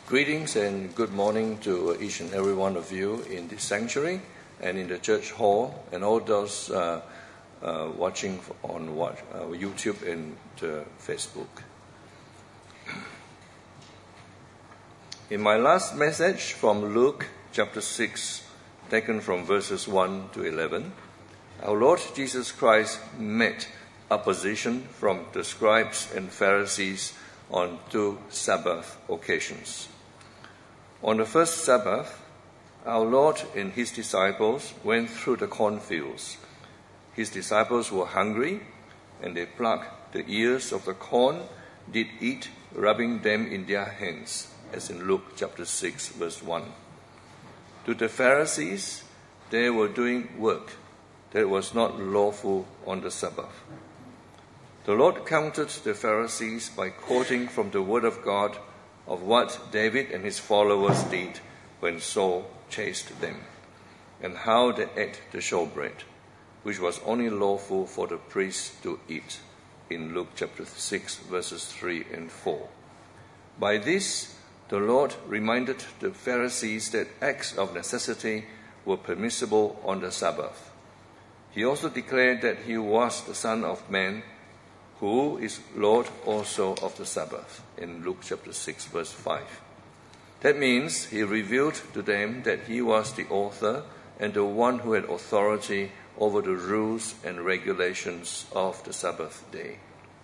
Greetings and good morning to each and every one of you in the sanctuary and in the church hall, and all those watching on YouTube and Facebook. In my last message from Luke chapter 6, taken from verses 1 to 11, our Lord Jesus Christ met opposition from the scribes and Pharisees on 2 Sabbath occasions. On the first Sabbath, our Lord and his disciples went through the cornfields. His disciples were hungry, and they plucked the ears of the corn, did eat, rubbing them in their hands, as in Luke chapter 6, verse 1. To the Pharisees, they were doing work that was not lawful on the Sabbath. The Lord countered the Pharisees by quoting from the Word of God of what David and his followers did when Saul chased them, and how they ate the showbread, which was only lawful for the priests to eat, in Luke chapter 6, verses 3 and 4. By this, the Lord reminded the Pharisees that acts of necessity were permissible on the Sabbath. He also declared that he was the Son of Man, who is Lord also of the Sabbath, in Luke chapter 6, verse 5. That means he revealed to them that he was the author and the one who had authority over the rules and regulations of the Sabbath day.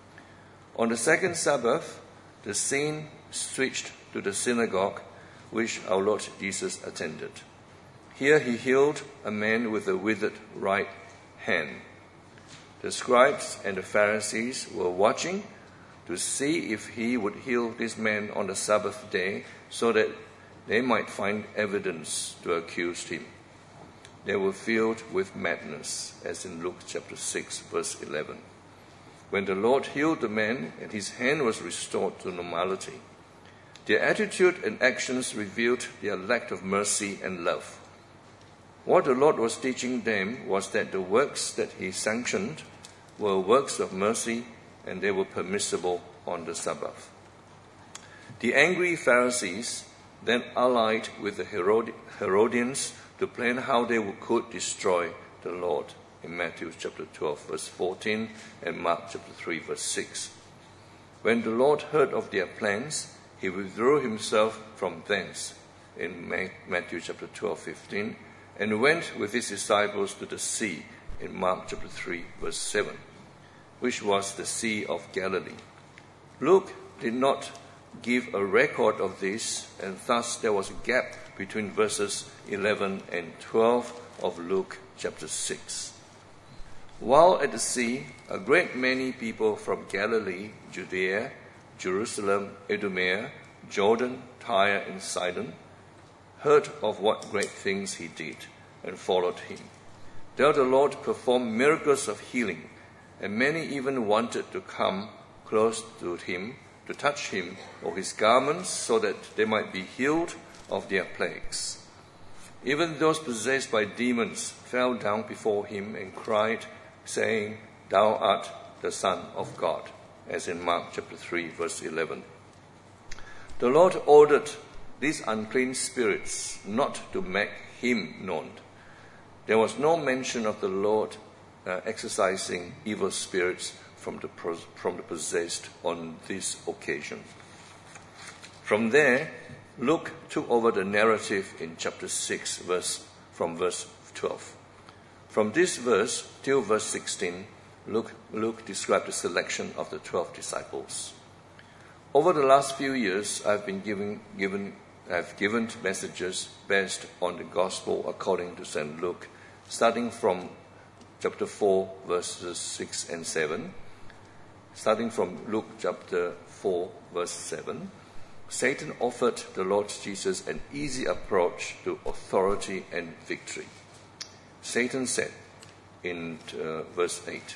On the second Sabbath, the scene switched to the synagogue, which our Lord Jesus attended. Here he healed a man with a withered right hand. The scribes and the Pharisees were watching to see if he would heal this man on the Sabbath day so that they might find evidence to accuse him. They were filled with madness, as in Luke chapter 6, verse 11. When the Lord healed the man and his hand was restored to normality, their attitude and actions revealed their lack of mercy and love. What the Lord was teaching them was that the works that he sanctioned were works of mercy, and they were permissible on the Sabbath. The angry Pharisees then allied with the Herodians to plan how they could destroy the Lord, in Matthew chapter 12, verse 14, and Mark chapter 3, verse 6. When the Lord heard of their plans, he withdrew himself from thence, in Matthew chapter 12, 15, and went with his disciples to the sea, in Mark chapter 3, verse 7, which was the Sea of Galilee. Luke did not give a record of this, and thus there was a gap between verses 11 and 12 of Luke chapter 6. While at the sea, a great many people from Galilee, Judea, Jerusalem, Idumea, Jordan, Tyre, and Sidon heard of what great things he did and followed him. There the Lord performed miracles of healing, and many even wanted to come close to him, to touch him or his garments, so that they might be healed of their plagues. Even those possessed by demons fell down before him and cried, saying, "Thou art the Son of God," as in Mark chapter 3, verse 11. The Lord ordered these unclean spirits not to make him known. There was no mention of the Lord exorcising evil spirits from the possessed on this occasion. From there, Luke took over the narrative in chapter 6, from verse 12. From this verse till verse 16, Luke described the selection of the 12 disciples. Over the last few years, I've given messages based on the Gospel according to St. Luke, starting from chapter 4, verses 6 and 7. Starting from Luke chapter 4, verse 7, Satan offered the Lord Jesus an easy approach to authority and victory. Satan said in verse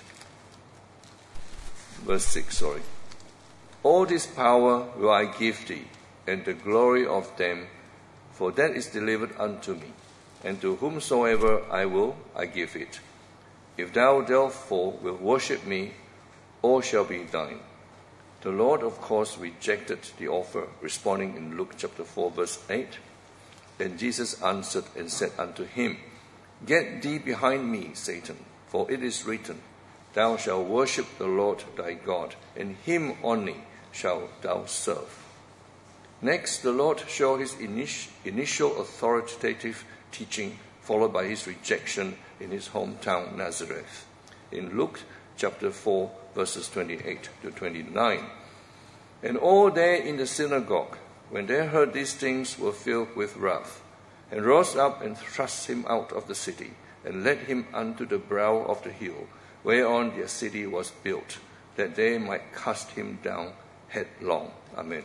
6, "All this power will I give thee, and the glory of them, for that is delivered unto me, and to whomsoever I will, I give it. If thou therefore wilt worship me, all shall be thine. The Lord, of course, rejected the offer, responding in Luke chapter 4, verse 8. Then Jesus answered and said unto him, Get thee behind me, Satan, for it is written, Thou shalt worship the Lord thy God, and him only shalt thou serve. Next, the Lord showed his initial authoritative teaching, followed by his rejection in his hometown Nazareth. In Luke chapter 4, verses 28 to 29. And all there in the synagogue, when they heard these things, were filled with wrath, and rose up and thrust him out of the city, and led him unto the brow of the hill, whereon their city was built, that they might cast him down headlong. Amen.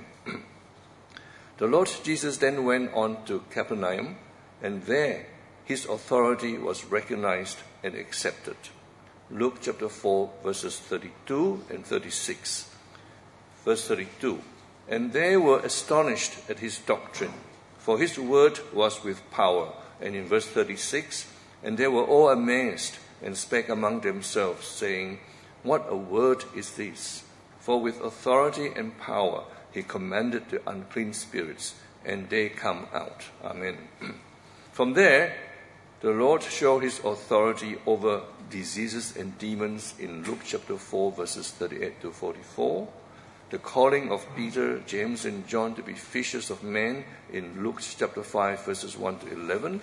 The Lord Jesus then went on to Capernaum, and there his authority was recognized and accepted. Luke chapter 4, verses 32 and 36. Verse 32, And they were astonished at his doctrine, for his word was with power. And in verse 36, And they were all amazed, and spake among themselves, saying, What a word is this? For with authority and power he commanded the unclean spirits, and they come out. Amen. From there, the Lord showed his authority over diseases and demons in Luke chapter 4, verses 38 to 44. The calling of Peter, James, and John to be fishers of men in Luke chapter 5, verses 1 to 11.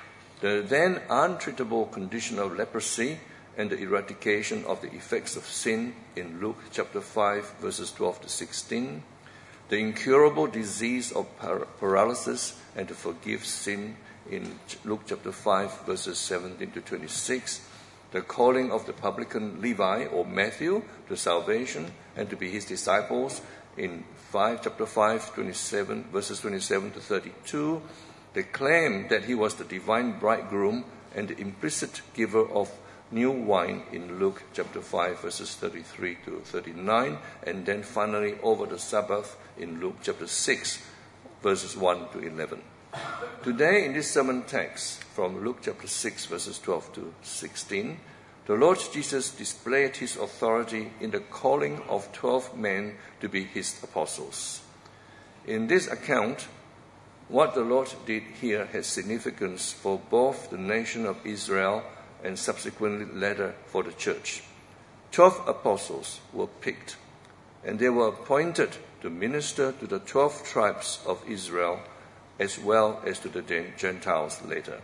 The then untreatable condition of leprosy and the eradication of the effects of sin in Luke chapter 5, verses 12 to 16. The incurable disease of paralysis and to forgive sin in Luke chapter 5, verses 17 to 26. The calling of the publican Levi or Matthew to salvation and to be his disciples in chapter 5, 27, verses 27 to 32. The claim that he was the divine bridegroom and the implicit giver of new wine in Luke chapter 5, verses 33 to 39, and then finally over the Sabbath in Luke chapter 6, verses 1 to 11. Today in this sermon text from Luke chapter 6, verses 12 to 16, the Lord Jesus displayed his authority in the calling of 12 men to be his apostles. In this account, what the Lord did here has significance for both the nation of Israel and subsequently later for the church. 12 apostles were picked, and they were appointed to minister to the 12 tribes of Israel as well as to the Gentiles later.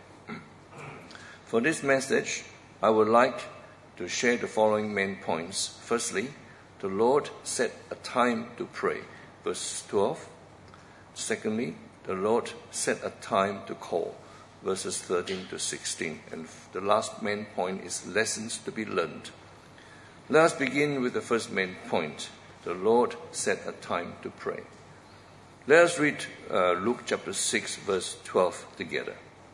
For this message, I would like to share the following main points. Firstly, the Lord set a time to pray, verse 12. Secondly, the Lord set a time to call, verses 13 to 16. And the last main point is lessons to be learned. Let us begin with the first main point. The Lord set a time to pray. Let us read Luke chapter 6, verse 12 together.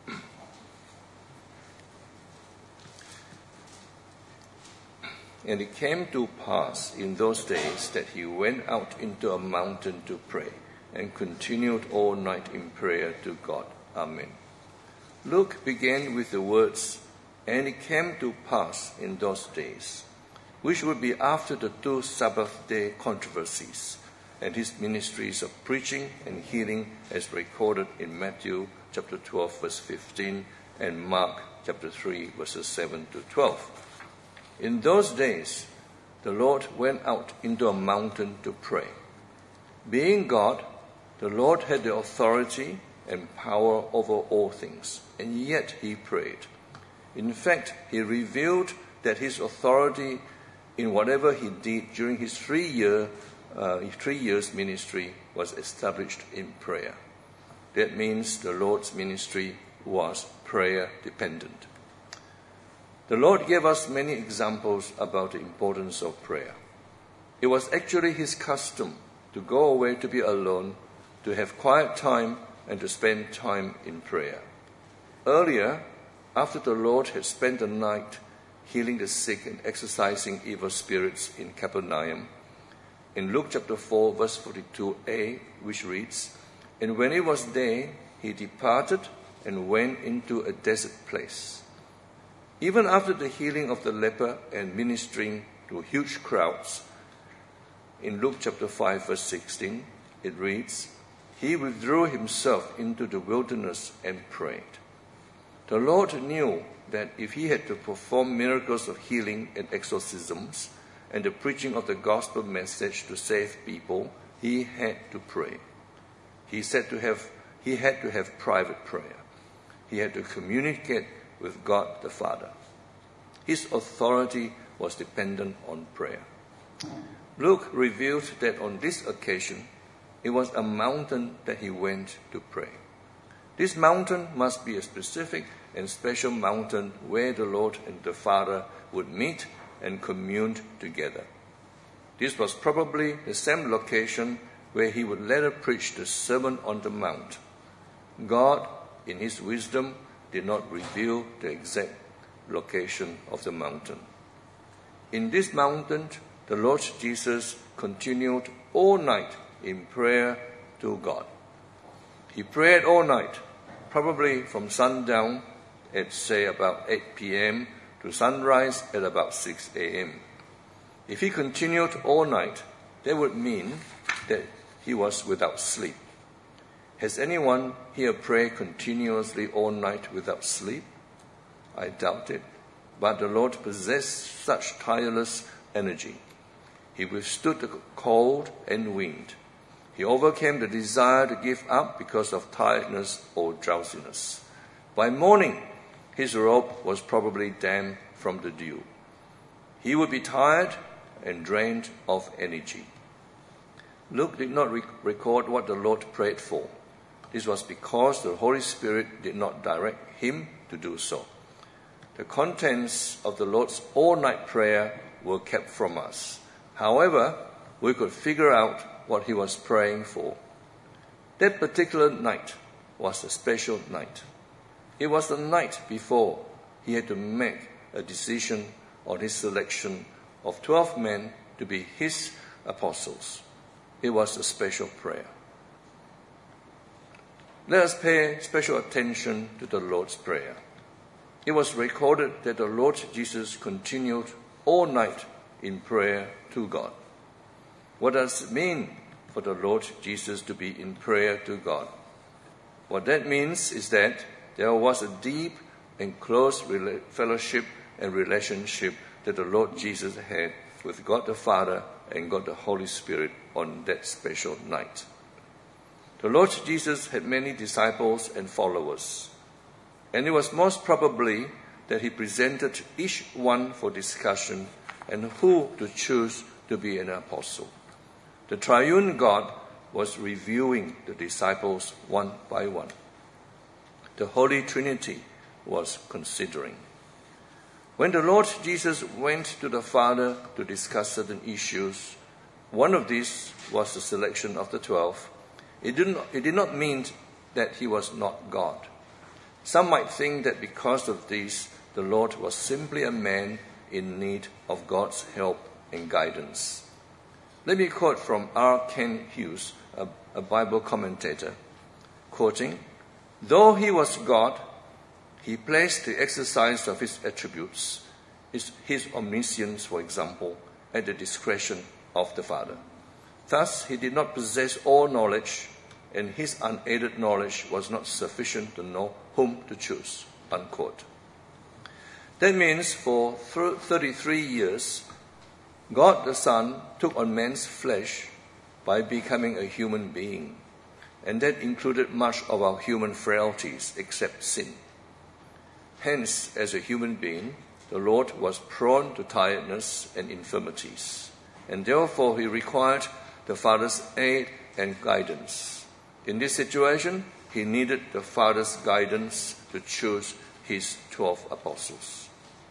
And it came to pass in those days that he went out into a mountain to pray, and continued all night in prayer to God. Amen. Luke began with the words, and it came to pass in those days, which would be after the 2 Sabbath day controversies, and his ministries of preaching and healing as recorded in Matthew chapter 12, verse 15, and Mark chapter 3, verses 7 to 12. In those days, the Lord went out into a mountain to pray. Being God, the Lord had the authority and power over all things, and yet he prayed. In fact, he revealed that his authority in whatever he did during his 3 years ministry was established in prayer. That means the Lord's ministry was prayer dependent. The Lord gave us many examples about the importance of prayer. It was actually his custom to go away to be alone, to have quiet time, and to spend time in prayer. Earlier, after the Lord had spent the night healing the sick and exorcising evil spirits in Capernaum, in Luke chapter 4, verse 42a, which reads, And when it was day, he departed and went into a desert place. Even after the healing of the leper and ministering to huge crowds, In Luke chapter 5, verse 16, it reads, "He withdrew himself into the wilderness and prayed." The Lord knew that if he had to perform miracles of healing and exorcisms and the preaching of the gospel message to save people, he had to pray. He had to have private prayer. He had to communicate with God the Father. His authority was dependent on prayer. Luke revealed that on this occasion, it was a mountain that he went to pray. This mountain must be a specific and special mountain where the Lord and the Father would meet and commune together. This was probably the same location where he would later preach the Sermon on the Mount. God, in his wisdom, did not reveal the exact location of the mountain. In this mountain, the Lord Jesus continued all night in prayer to God. He prayed all night, probably from sundown at, say, about 8 p.m. to sunrise at about 6 a.m. If he continued all night, that would mean that he was without sleep. Has anyone here prayed continuously all night without sleep? I doubt it. But the Lord possessed such tireless energy. He withstood the cold and wind. He overcame the desire to give up because of tiredness or drowsiness. By morning, his robe was probably damp from the dew. He would be tired and drained of energy. Luke did not record what the Lord prayed for. This was because the Holy Spirit did not direct him to do so. The contents of the Lord's all-night prayer were kept from us. However, we could figure out what he was praying for. That particular night was a special night. It was the night before he had to make a decision on his selection of 12 men to be his apostles. It was a special prayer. Let us pay special attention to the Lord's Prayer. It was recorded that the Lord Jesus continued all night in prayer to God. What does it mean for the Lord Jesus to be in prayer to God? What that means is that there was a deep and close fellowship and relationship that the Lord Jesus had with God the Father and God the Holy Spirit on that special night. The Lord Jesus had many disciples and followers, and it was most probably that he presented each one for discussion and who to choose to be an apostle. The triune God was reviewing the disciples one by one. The Holy Trinity was considering. When the Lord Jesus went to the Father to discuss certain issues, one of these was the selection of the 12. It did not mean that he was not God. Some might think that because of this, the Lord was simply a man in need of God's help and guidance. Let me quote from R. Kent Hughes, a Bible commentator, quoting, "Though he was God, he placed the exercise of his attributes, his omniscience, for example, at the discretion of the Father. Thus, he did not possess all knowledge, and his unaided knowledge was not sufficient to know whom to choose," unquote. That means for 33 years, God the Son took on man's flesh by becoming a human being, and that included much of our human frailties except sin. Hence, as a human being, the Lord was prone to tiredness and infirmities, and therefore he required the Father's aid and guidance. In this situation, he needed the Father's guidance to choose his 12 apostles.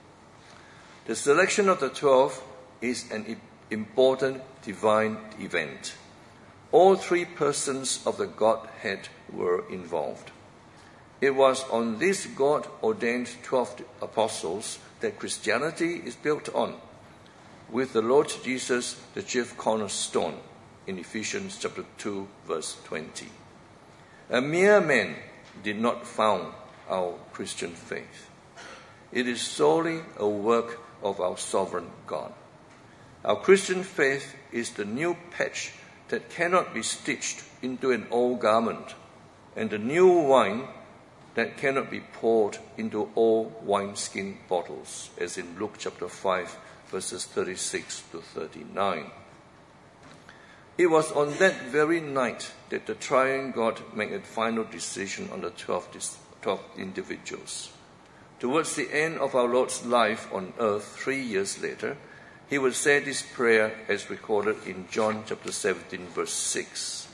The selection of the 12 is an important divine event. All three persons of the Godhead were involved. It was on these God-ordained 12 apostles that Christianity is built on, with the Lord Jesus the chief cornerstone in Ephesians chapter 2, verse 20. A mere man did not found our Christian faith. It is solely a work of our sovereign God. Our Christian faith is the new patch that cannot be stitched into an old garment, and the new wine that cannot be poured into old wineskin bottles, as in Luke chapter 5, verses 36 to 39. It was on that very night that the triune God made a final decision on the 12 individuals. Towards the end of our Lord's life on earth 3 years later, he would say this prayer as recorded in John chapter 17, verse 6.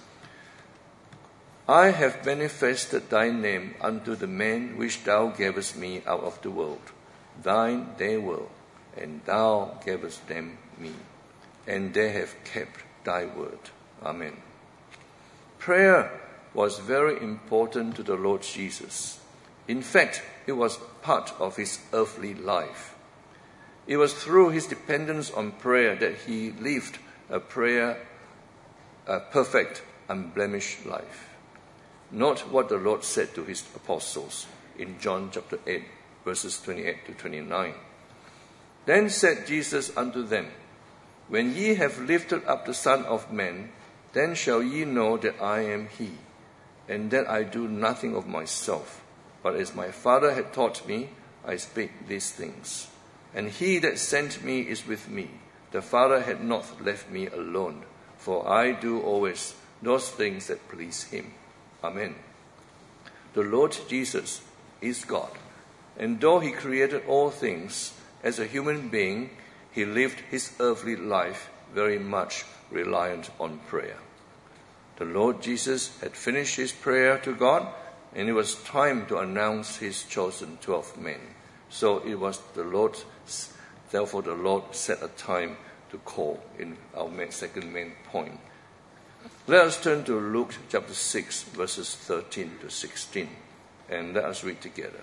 I have manifested thy name unto the men which thou gavest me out of the world. Thine they were, and thou gavest them me, and they have kept thy word. Amen. Prayer was very important to the Lord Jesus. In fact, it was part of his earthly life. It was through his dependence on prayer that he lived a perfect, unblemished life. Note what the Lord said to his apostles in John chapter 8, verses 28 to 29. Then said Jesus unto them, When ye have lifted up the Son of Man, then shall ye know that I am he, and that I do nothing of myself, but as my Father had taught me, I speak these things. And he that sent me is with me. The Father had not left me alone, for I do always those things that please him. Amen. The Lord Jesus is God, and though he created all things, as a human being, he lived his earthly life very much reliant on prayer. The Lord Jesus had finished his prayer to God, and it was time to announce his chosen 12 men. So it was therefore the Lord set a time to call in our second main point. Let us turn to Luke chapter 6, verses 13 to 16, and let us read together.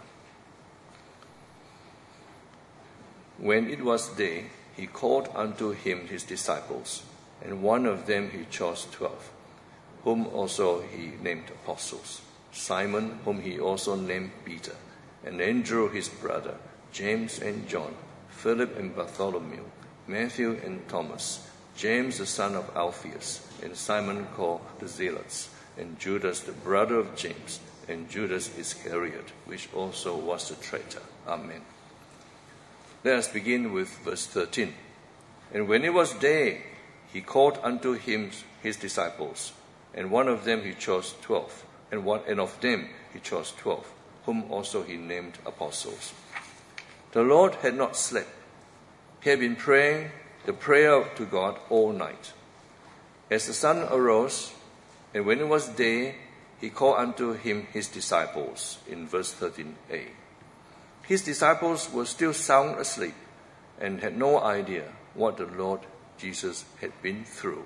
When it was day, he called unto him his disciples, and one of them he chose 12, whom also he named apostles, Simon, whom he also named Peter, and Andrew his brother, James and John, Philip and Bartholomew, Matthew and Thomas, James the son of Alphaeus, and Simon called the Zealots, and Judas the brother of James, and Judas Iscariot, which also was the traitor. Amen. Let us begin with verse 13. And when it was day, he called unto him his disciples, and one of them he chose 12, and of them he chose 12, whom also he named apostles. The Lord had not slept. He had been praying the prayer to God all night. As the sun arose, and when it was day, he called unto him his disciples, in verse 13a. His disciples were still sound asleep and had no idea what the Lord Jesus had been through.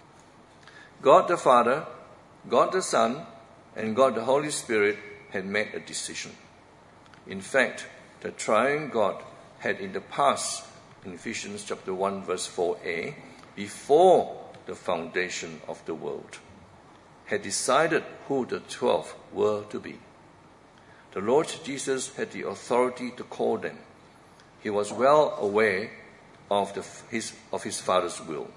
God the Father, God the Son, and God the Holy Spirit had made a decision. In fact, the triune God had in the past, in Ephesians chapter 1, verse 4a, before the foundation of the world, had decided who the 12 were to be. The Lord Jesus had the authority to call them. He was well aware of his Father's will.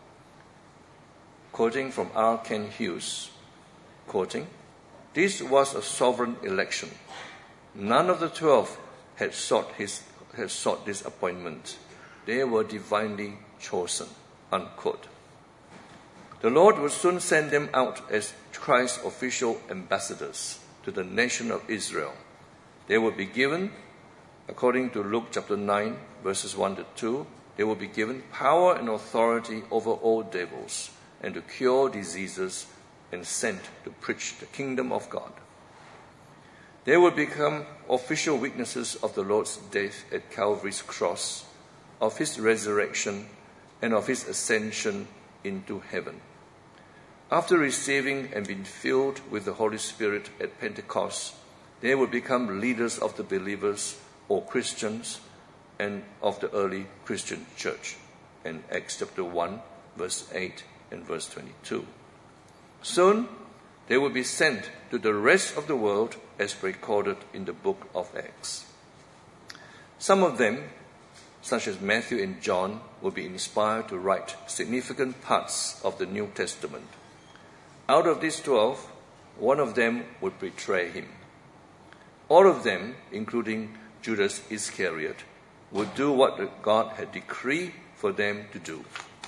Quoting from R. Ken Hughes, quoting, "This was a sovereign election. None of the 12 had sought this appointment. They were divinely chosen." Unquote. The Lord would soon send them out as Christ's official ambassadors to the nation of Israel. They will be given, according to Luke chapter 9, verses 1 to 2, they will be given power and authority over all devils and to cure diseases and sent to preach the kingdom of God. They will become official witnesses of the Lord's death at Calvary's cross, of his resurrection, and of his ascension into heaven. After receiving and being filled with the Holy Spirit at Pentecost, they will become leaders of the believers or Christians and of the early Christian church in Acts chapter 1, verse 8 and verse 22. Soon, they will be sent to the rest of the world as recorded in the book of Acts. Some of them such as Matthew and John, would be inspired to write significant parts of the New Testament. Out of these 12, one of them would betray him. All of them, including Judas Iscariot, would do what God had decreed for them to do.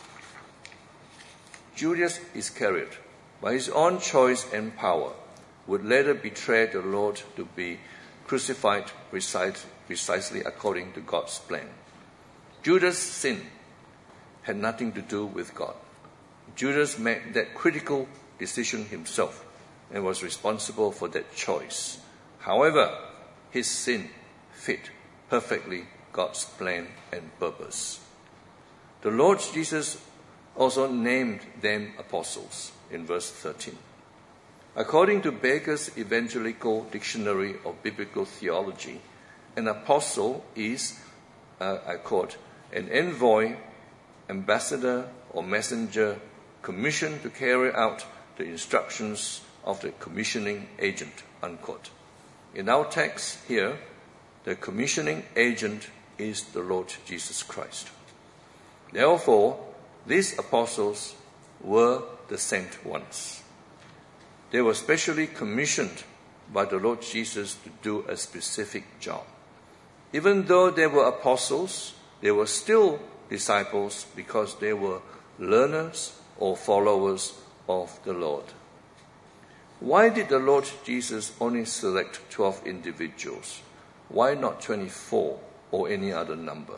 Judas Iscariot, by his own choice and power, would later betray the Lord to be crucified precisely according to God's plan. Judas' sin had nothing to do with God. Judas made that critical decision himself and was responsible for that choice. However, his sin fit perfectly God's plan and purpose. The Lord Jesus also named them apostles in verse 13. According to Baker's Evangelical Dictionary of Biblical Theology, an apostle is, I quote, an envoy, ambassador, or messenger commissioned to carry out the instructions of the commissioning agent, unquote. In our text here, the commissioning agent is the Lord Jesus Christ. Therefore, these apostles were the sent ones. They were specially commissioned by the Lord Jesus to do a specific job. Even though they were apostles, they were still disciples because they were learners or followers of the Lord. Why did the Lord Jesus only select 12 individuals? Why not 24 or any other number?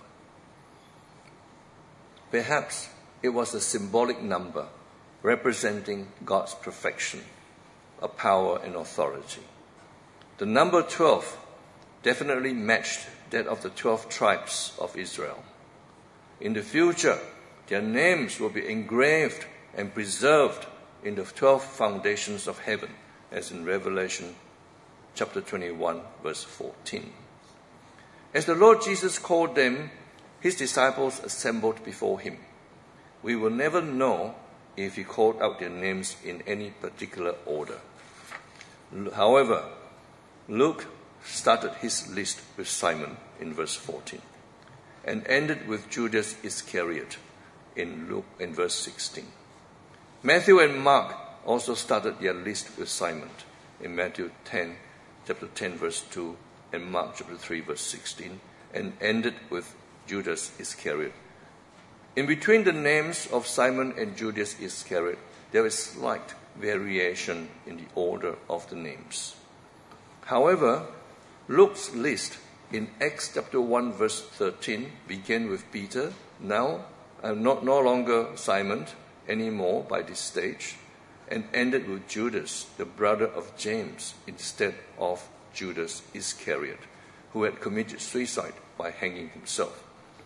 Perhaps it was a symbolic number representing God's perfection, power and authority. The number 12 definitely matched that of the 12 tribes of Israel. In the future, their names will be engraved and preserved in the 12 foundations of heaven, as in Revelation chapter 21, verse 14. As the Lord Jesus called them, his disciples assembled before him. We will never know if he called out their names in any particular order. However, Luke started his list with Simon in verse 14 and ended with Judas Iscariot in verse 16. Matthew and Mark also started their list with Simon in Matthew chapter 10, verse 2, and Mark chapter 3, verse 16, and ended with Judas Iscariot. In between the names of Simon and Judas Iscariot, there is slight variation in the order of the names. However, Luke's list in Acts chapter 1, verse 13 began with Peter, now no longer Simon anymore by this stage, and ended with Judas, the brother of James, instead of Judas Iscariot, who had committed suicide by hanging himself.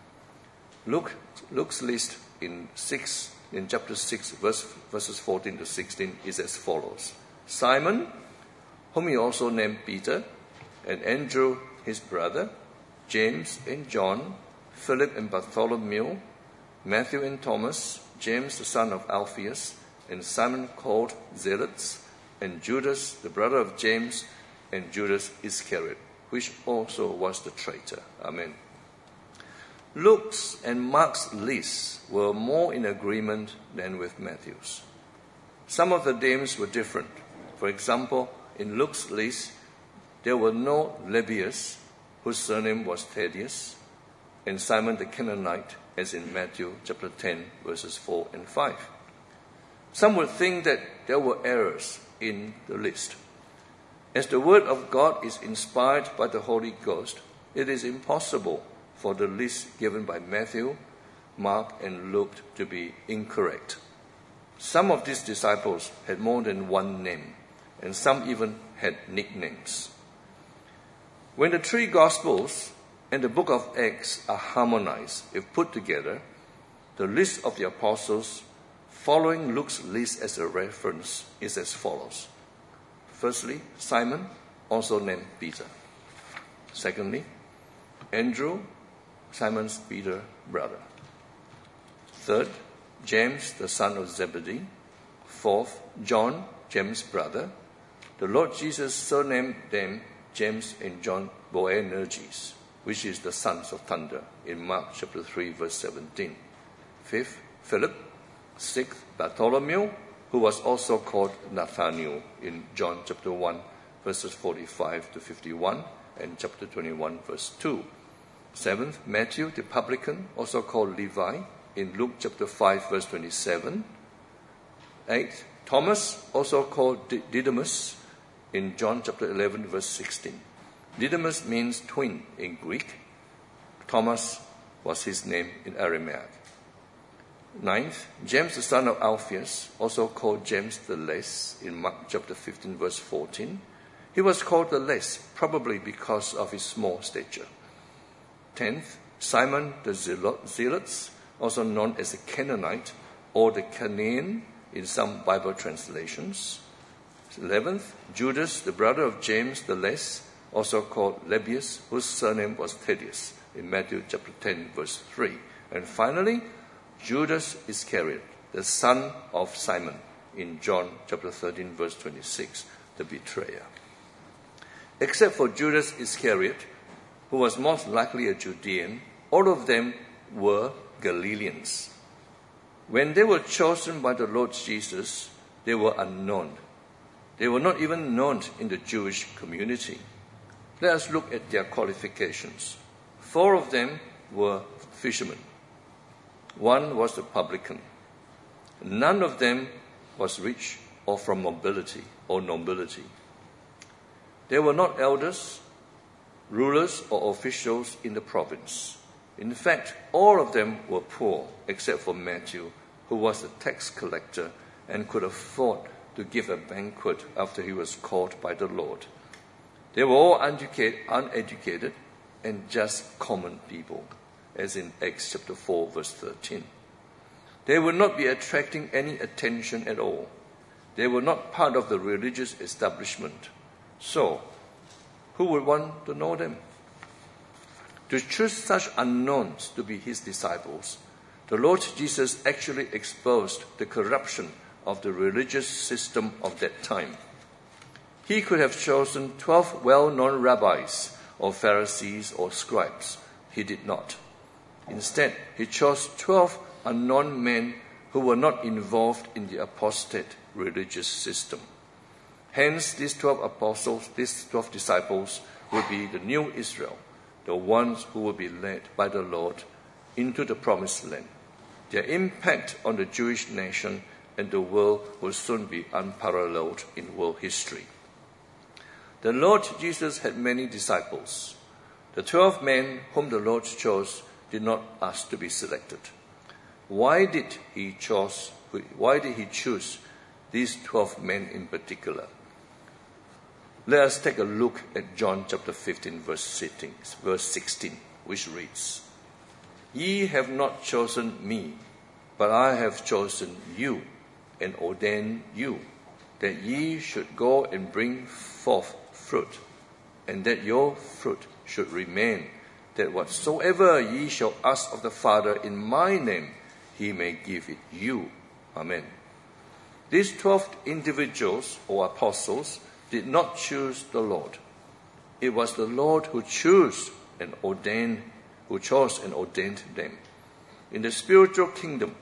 Luke's list in chapter 6, verses 14 to 16 is as follows. Simon, whom he also named Peter, and Andrew his brother, James and John, Philip and Bartholomew, Matthew and Thomas, James the son of Alphaeus, and Simon called Zealots, and Judas the brother of James, and Judas Iscariot, which also was the traitor. Amen. Luke's and Mark's lists were more in agreement than with Matthew's. Some of the names were different. For example, in Luke's list, there were no Lebbaeus, whose surname was Thaddeus, and Simon the Canaanite, as in Matthew chapter 10, verses 4 and 5. Some would think that there were errors in the list. As the Word of God is inspired by the Holy Ghost, it is impossible for the list given by Matthew, Mark, and Luke to be incorrect. Some of these disciples had more than one name, and some even had nicknames. When the three Gospels and the book of Acts are harmonized, if put together, the list of the apostles following Luke's list as a reference is as follows. Firstly, Simon, also named Peter. Secondly, Andrew, Simon's Peter brother. Third, James, the son of Zebedee. Fourth, John, James' brother. The Lord Jesus surnamed them James and John Boanerges, which is the sons of thunder, in Mark chapter 3, verse 17. Fifth, Philip. Sixth, Bartholomew, who was also called Nathanael, in John chapter 1, verses 45 to 51, and chapter 21, verse 2. Seventh, Matthew the publican, also called Levi, in Luke chapter 5, verse 27. Eighth, Thomas, also called Didymus, in John chapter 11, verse 16. Didymus means twin in Greek. Thomas was his name in Aramaic. Ninth, James the son of Alphaeus, also called James the Less, in Mark chapter 15, verse 14. He was called the Less, probably because of his small stature. 10th, Simon the Zealot, also known as the Canaanite or the Canaan in some Bible translations. 11th, Judas, the brother of James the Less, also called Lebbaeus, whose surname was Thaddeus, in Matthew chapter 10, verse 3. And finally, Judas Iscariot, the son of Simon, in John chapter 13, verse 26, the betrayer. Except for Judas Iscariot, who was most likely a Judean, all of them were Galileans. When they were chosen by the Lord Jesus, they were unknown. They were not even known in the Jewish community. Let us look at their qualifications. 4 of them were fishermen. 1 was a publican. None of them was rich or from nobility. They were not elders, rulers, or officials in the province. In fact, all of them were poor, except for Matthew, who was a tax collector and could afford to give a banquet after he was called by the Lord. They were all uneducated and just common people, as in Acts chapter 4, verse 13. They would not be attracting any attention at all. They were not part of the religious establishment. So, who would want to know them? To choose such unknowns to be his disciples, the Lord Jesus actually exposed the corruption of the religious system of that time. He could have chosen 12 well-known rabbis or Pharisees or scribes. He did not. Instead, he chose 12 unknown men who were not involved in the apostate religious system. Hence, these 12 apostles, these 12 disciples will be the new Israel, the ones who will be led by the Lord into the promised land. Their impact on the Jewish nation and the world will soon be unparalleled in world history. The Lord Jesus had many disciples. The 12 men whom the Lord chose did not ask to be selected. Why did he choose these 12 men in particular? Let us take a look at John chapter 15, verse 16, which reads, "Ye have not chosen me, but I have chosen you and ordained you, that ye should go and bring forth fruit, and that your fruit should remain, that whatsoever ye shall ask of the Father in my name, he may give it you." Amen. These 12 individuals or apostles did not choose the Lord. It was the Lord who chose and ordained them. In the spiritual kingdom,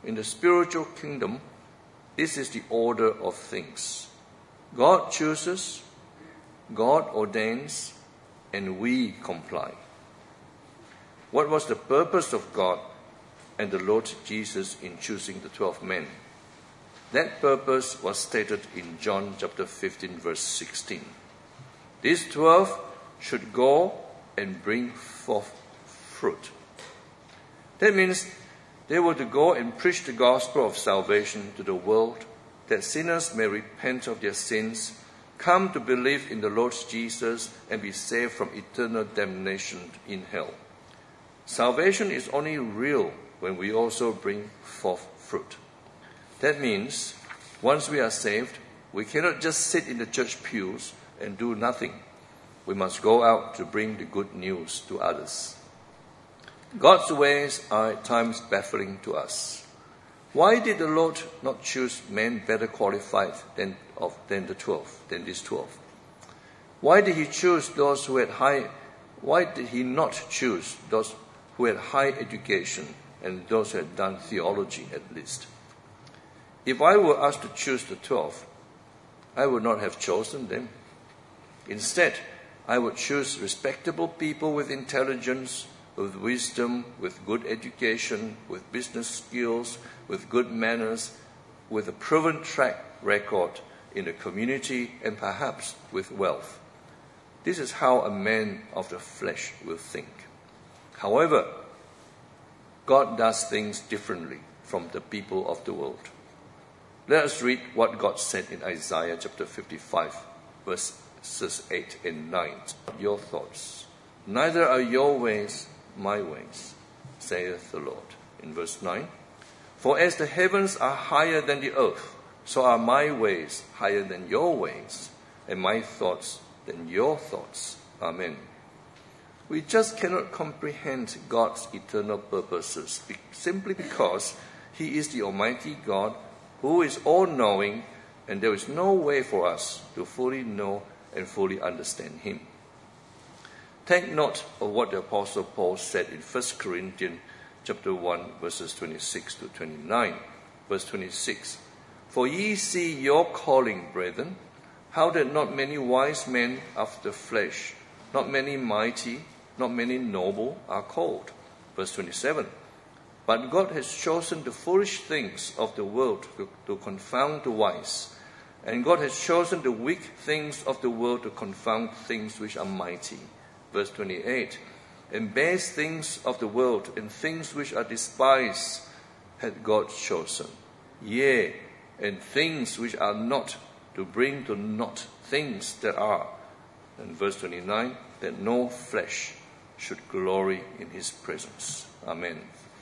this is the order of things. God chooses, God ordains, and we comply. What was the purpose of God and the Lord Jesus in choosing the 12 men? That purpose was stated in John chapter 15, verse 16. These 12 should go and bring forth fruit. That means they were to go and preach the gospel of salvation to the world, that sinners may repent of their sins, come to believe in the Lord Jesus, and be saved from eternal damnation in hell. Salvation is only real when we also bring forth fruit. That means, once we are saved, we cannot just sit in the church pews and do nothing. We must go out to bring the good news to others. God's ways are at times baffling to us. Why did the Lord not choose men better qualified than these 12? Why did he choose those who had why did he not choose those who had high education and those who had done theology at least? If I were asked to choose the 12, I would not have chosen them. Instead, I would choose respectable people with intelligence, with wisdom, with good education, with business skills, with good manners, with a proven track record in the community, and perhaps with wealth. This is how a man of the flesh will think. However, God does things differently from the people of the world. Let us read what God said in Isaiah chapter 55, verses 8 and 9. Your thoughts, neither are your ways my ways, saith the Lord. In verse 9, for as the heavens are higher than the earth, so are my ways higher than your ways, and my thoughts than your thoughts. Amen. We just cannot comprehend God's eternal purposes simply because He is the Almighty God who is all-knowing, and there is no way for us to fully know and fully understand Him. Take note of what the Apostle Paul said in 1 Corinthians chapter 1, verses 26 to 29. Verse 26, for ye see your calling, brethren, how that not many wise men after the flesh, not many mighty, not many noble are called. Verse 27, but God has chosen the foolish things of the world to confound the wise, and God has chosen the weak things of the world to confound things which are mighty. Verse 28, and base things of the world and things which are despised hath God chosen, yea, and things which are not, to bring to naught things that are. And verse 29, that no flesh should glory in His presence. Amen.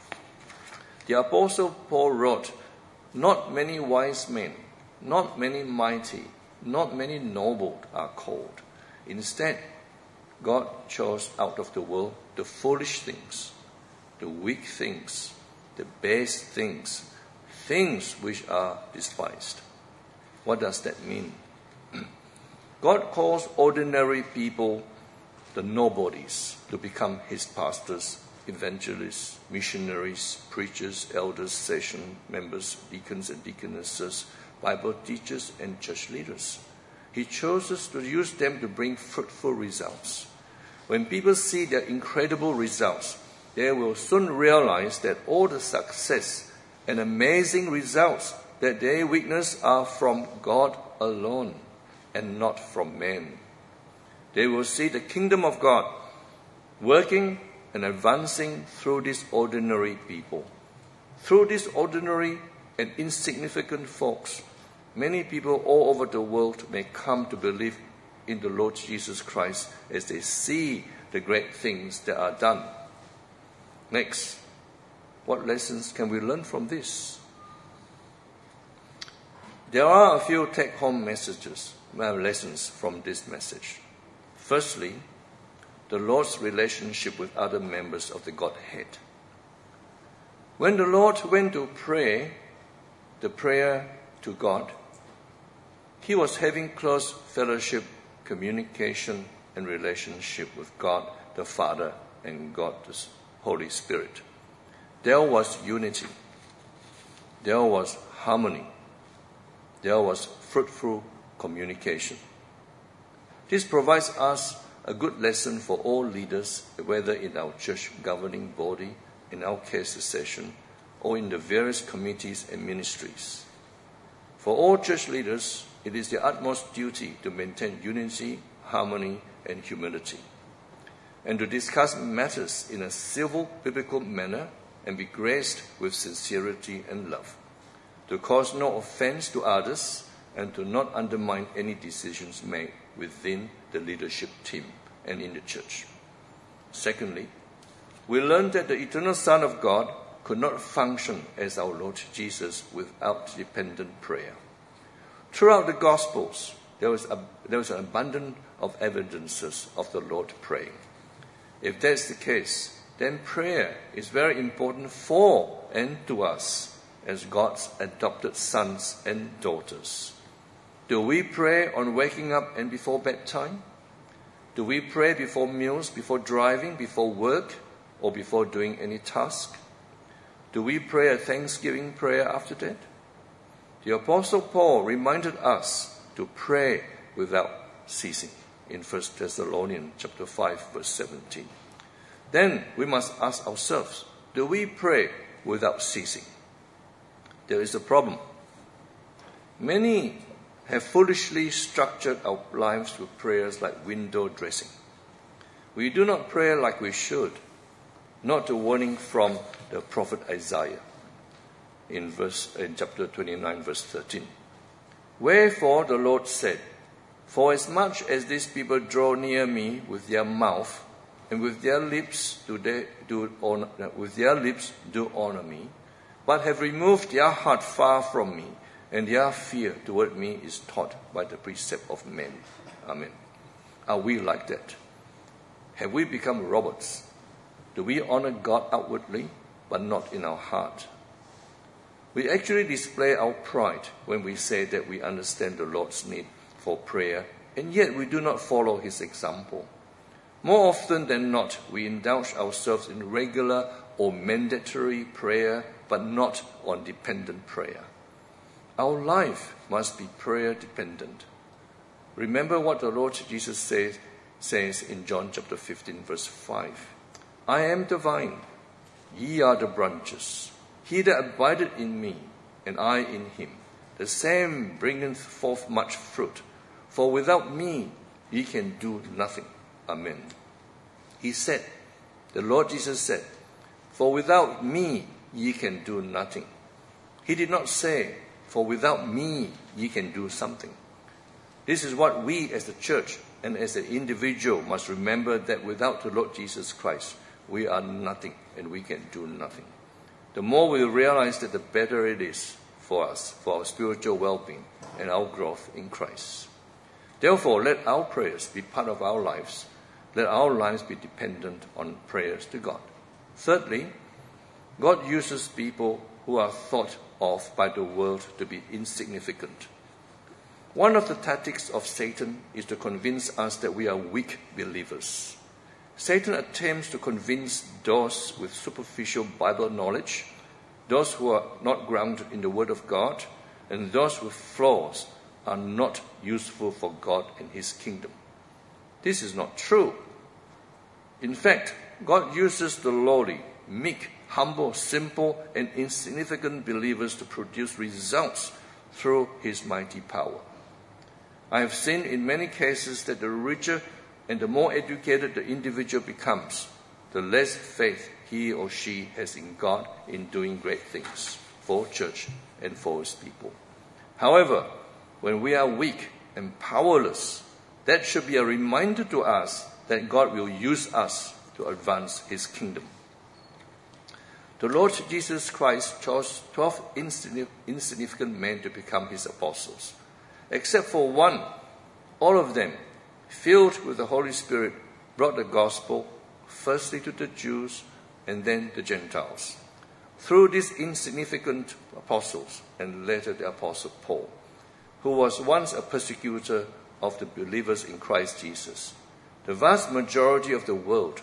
The Apostle Paul wrote, not many wise men, not many mighty, not many noble are called. Instead, God chose out of the world the foolish things, the weak things, the base things, things which are despised. What does that mean? God calls ordinary people, the nobodies, to become His pastors, evangelists, missionaries, preachers, elders, session members, deacons and deaconesses, Bible teachers and church leaders. He chooses to use them to bring fruitful results. When people see their incredible results, they will soon realize that all the success and amazing results that they witness are from God alone and not from man. They will see the kingdom of God working and advancing through these ordinary people. Through these ordinary and insignificant folks, many people all over the world may come to believe in the Lord Jesus Christ as they see the great things that are done. Next, what lessons can we learn from this? There are a few take-home lessons from this message. Firstly, the Lord's relationship with other members of the Godhead. When the Lord went to pray the prayer to God, He was having close fellowship, communication, and relationship with God the Father and God the Holy Spirit. There was unity. There was harmony. There was fruitful communication. This provides us a good lesson for all leaders, whether in our church governing body, in our case the session, or in the various committees and ministries. For all church leaders, it is their utmost duty to maintain unity, harmony, and humility, and to discuss matters in a civil, biblical manner and be graced with sincerity and love, to cause no offense to others and to not undermine any decisions made within the leadership team and in the church. Secondly, we learned that the eternal Son of God could not function as our Lord Jesus without dependent prayer. Throughout the Gospels, there was an abundance of evidences of the Lord praying. If that's the case, then prayer is very important for and to us as God's adopted sons and daughters. Do we pray on waking up and before bedtime? Do we pray before meals, before driving, before work, or before doing any task? Do we pray a thanksgiving prayer after that? The Apostle Paul reminded us to pray without ceasing in 1 Thessalonians chapter 5, verse 17. Then we must ask ourselves, do we pray without ceasing? There is a problem. Many have foolishly structured our lives with prayers like window dressing. We do not pray like we should. Not the warning from the prophet Isaiah in chapter 29, verse 13. Wherefore the Lord said, for as much as these people draw near me with their mouth, and with their lips do honor me, but have removed their heart far from me, and their fear toward me is taught by the precept of men. Amen. Are we like that? Have we become robots? Do we honor God outwardly, but not in our heart? We actually display our pride when we say that we understand the Lord's need for prayer, and yet we do not follow his example. More often than not, we indulge ourselves in regular or mandatory prayer, but not on dependent prayer. Our life must be prayer dependent. Remember what the Lord Jesus says in John chapter 15, verse 5. I am the vine, ye are the branches. He that abideth in me, and I in him, the same bringeth forth much fruit. For without me ye can do nothing. Amen. He said, the Lord Jesus said, for without me ye can do nothing. He did not say, for without me ye can do something. This is what we as the church and as an individual must remember, that without the Lord Jesus Christ, we are nothing and we can do nothing. The more we realize that, the better it is for us, for our spiritual well-being and our growth in Christ. Therefore, let our prayers be part of our lives. Let our lives be dependent on prayers to God. Thirdly, God uses people who are thought of by the world to be insignificant. One of the tactics of Satan is to convince us that we are weak believers. Satan attempts to convince those with superficial Bible knowledge, those who are not grounded in the Word of God, and those with flaws are not useful for God and his kingdom. This is not true. In fact, God uses the lowly, meek, humble, simple, and insignificant believers to produce results through his mighty power. I have seen in many cases that the richer and the more educated the individual becomes, the less faith he or she has in God in doing great things for church and for his people. However, when we are weak and powerless, that should be a reminder to us that God will use us to advance his kingdom. The Lord Jesus Christ chose 12 insignificant men to become his apostles. Except for one, all of them, filled with the Holy Spirit, brought the gospel firstly to the Jews and then the Gentiles. Through these insignificant apostles, and later the Apostle Paul, who was once a persecutor of the believers in Christ Jesus, the vast majority of the world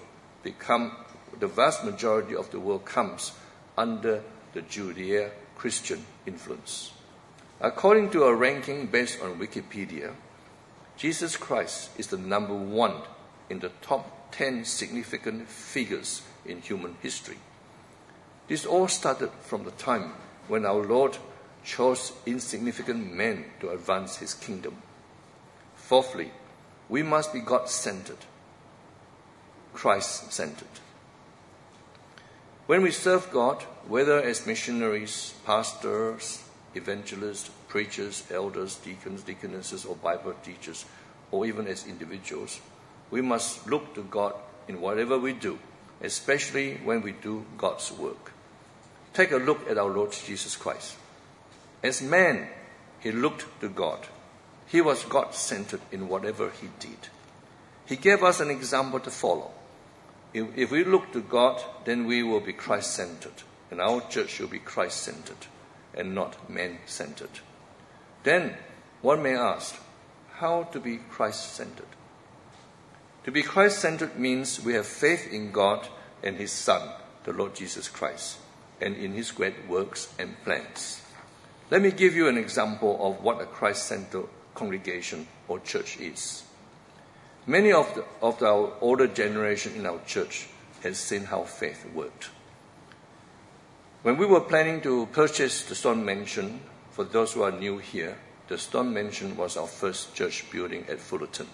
comes under the Judeo-Christian influence. According to a ranking based on Wikipedia, Jesus Christ is the number one in the top 10 significant figures in human history. This all started from the time when our Lord chose insignificant men to advance his kingdom. Fourthly, we must be God-centered, Christ-centered. When we serve God, whether as missionaries, pastors, evangelists, preachers, elders, deacons, deaconesses, or Bible teachers, or even as individuals, we must look to God in whatever we do, especially when we do God's work. Take a look at our Lord Jesus Christ. As man, he looked to God. He was God-centered in whatever he did. He gave us an example to follow. If we look to God, then we will be Christ-centered, and our church will be Christ-centered and not man-centered. Then one may ask, how to be Christ-centered? To be Christ-centered means we have faith in God and His Son, the Lord Jesus Christ, and in His great works and plans. Let me give you an example of what a Christ-centered congregation or church is. Many of our older generation in our church has seen how faith worked. When we were planning to purchase the Stone Mansion, for those who are new here, the Stone Mansion was our first church building at Fullerton.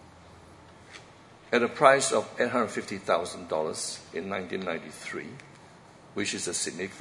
At a price of $850,000 in 1993, which is a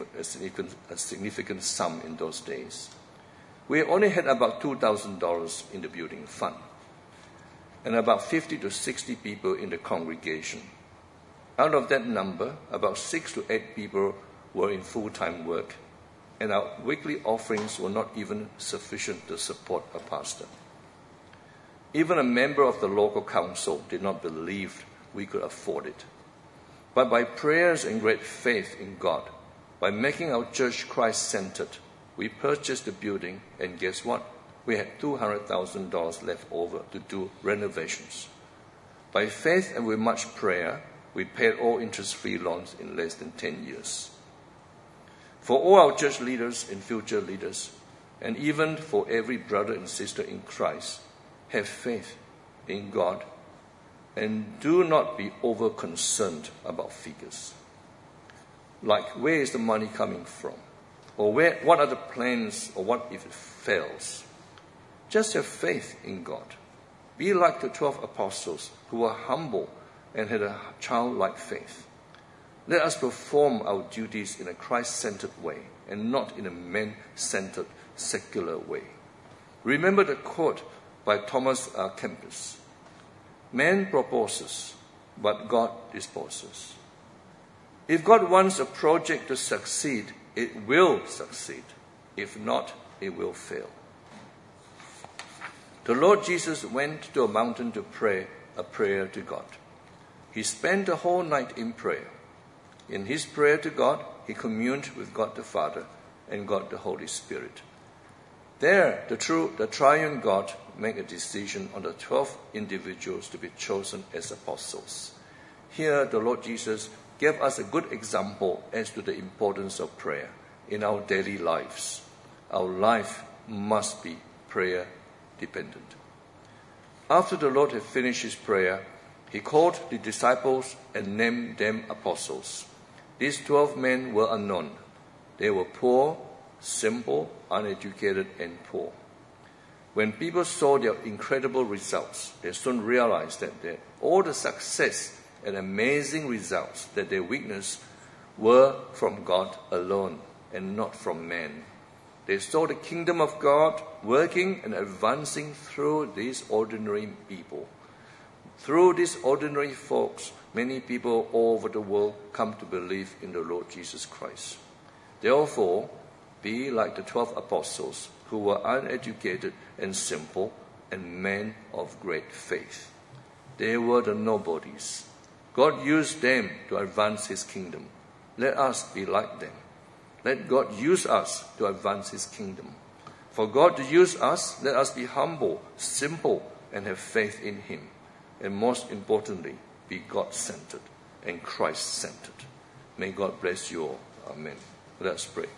significant sum in those days, we only had about $2,000 in the building fund, and about 50 to 60 people in the congregation. Out of that number, about 6 to 8 people were in full-time work, and our weekly offerings were not even sufficient to support a pastor. Even a member of the local council did not believe we could afford it. But by prayers and great faith in God, by making our church Christ-centered, we purchased the building, and guess what? We had $200,000 left over to do renovations. By faith and with much prayer, we paid all interest-free loans in less than 10 years. For all our church leaders and future leaders, and even for every brother and sister in Christ, have faith in God and do not be over-concerned about figures. Like, where is the money coming from? Or what are the plans, or what if it fails? Just have faith in God. Be like the 12 apostles who were humble and had a childlike faith. Let us perform our duties in a Christ-centered way and not in a man-centered, secular way. Remember the quote by Thomas à Kempis: "Man proposes, but God disposes." If God wants a project to succeed, it will succeed. If not, it will fail. The Lord Jesus went to a mountain to pray a prayer to God. He spent the whole night in prayer. In his prayer to God, he communed with God the Father and God the Holy Spirit. There, the triune God made a decision on the 12 individuals to be chosen as apostles. Here, the Lord Jesus gave us a good example as to the importance of prayer in our daily lives. Our life must be prayer-dependent. After the Lord had finished his prayer, he called the disciples and named them apostles. These 12 men were unknown. They were poor, simple, uneducated, and poor. When people saw their incredible results, they soon realized that all the success and amazing results that they witnessed were from God alone and not from man. They saw the kingdom of God working and advancing through these ordinary people. Through these ordinary folks, many people all over the world come to believe in the Lord Jesus Christ. Therefore, be like the 12 apostles who were uneducated and simple and men of great faith. They were the nobodies. God used them to advance his kingdom. Let us be like them. Let God use us to advance his kingdom. For God to use us, let us be humble, simple, and have faith in him. And most importantly, be God-centered and Christ-centered. May God bless you all. Amen. Let us pray.